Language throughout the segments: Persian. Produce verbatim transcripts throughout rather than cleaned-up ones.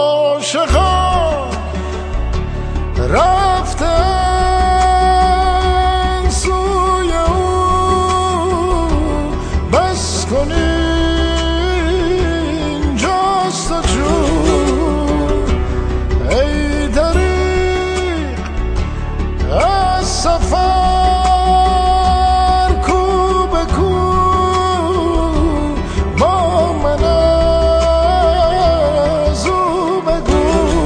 عاشقان رفتن سوی او، بس کن اینجاست و جون ای دریغ از سفر کو به کو با من از او بگو.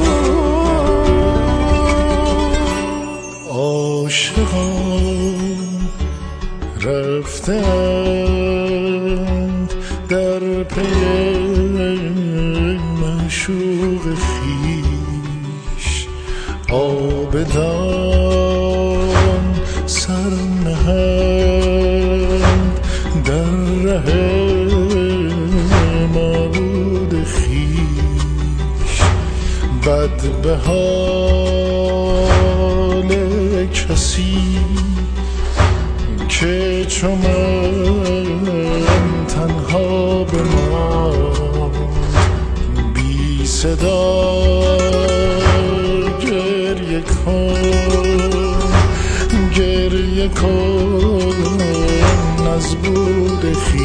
عاشقان رفتند در پی معشوق خویش، عابدان سر نهند در ره معبود خویش. بد به حال کسی که چو من تنها بماند، بی صدا گریه کن، گریه کن از بود خویش.